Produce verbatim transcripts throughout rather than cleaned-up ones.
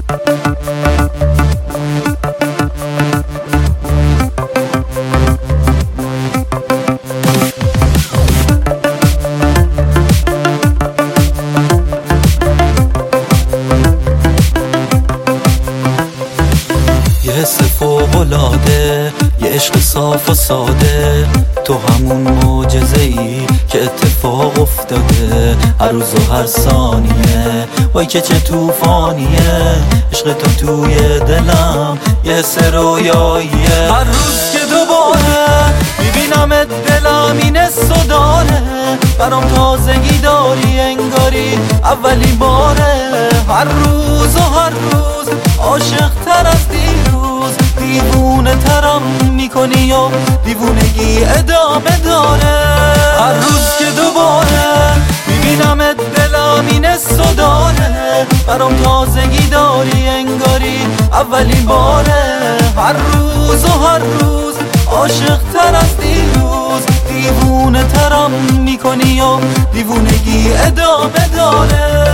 یه حس فوق‌العاده، یه عشق صاف و ساده، تو همون معجزه‌ای که اتفاق افتاده هر روز و هر ثانیه. وای که چه طوفانیه عشق تو توی دلم، یه حس رویاییه. هر روز که دوباره میبینمت دلم این حسو داره، برام تازگی داری انگاری اولین باره. هر روز و هر روز عاشق تر از دیروز، دیوونه ترم میکنی و دیوونگی ادامه داره. هر روز که دوباره میبینمت دلم این حسو داره، برام تازگی داری انگاری اولین باره. هر روز و هر روز عاشق تر از دیروز، دیوونه ترم میکنی و دیوونگی ادامه داره.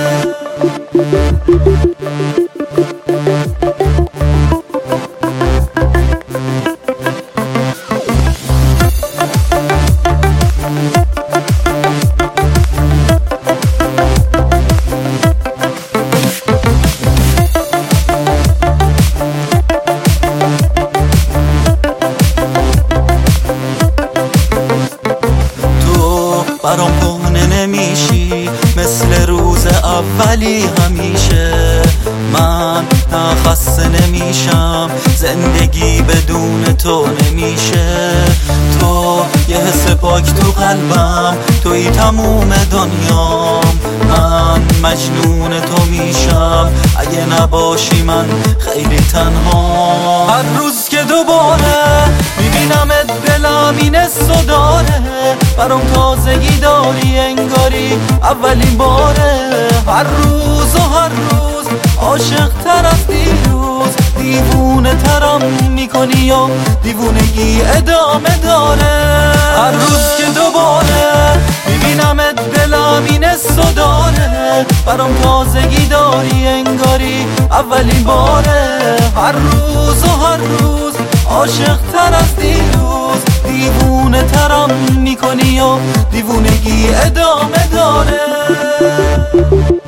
برام کهنه نمیشی مثل روز اولی همیشه. من نه خسته نمیشم، زندگی بدون تو نمیشه. تو یه حس پاک تو قلبم، توی تموم دنیام. من مجنون تو میشم اگه نباشی من خیلی تنها. هر روز که دوباره میبینمت دلم این حسو داره، برام تازگی داری انگاری اولین باره. هر روز و هر روز عاشق تر از دیروز، دیوونه ترم میکنی و دیوونگی ادامه داره. هر روز که دوباره میبینمت دلم این حسو داره، برام تازگی داری انگاری اولین باره. هر روز و هر روز عاشق تر از دیروز، دیوونه ترم میکنی و دیوونگی ادامه داره.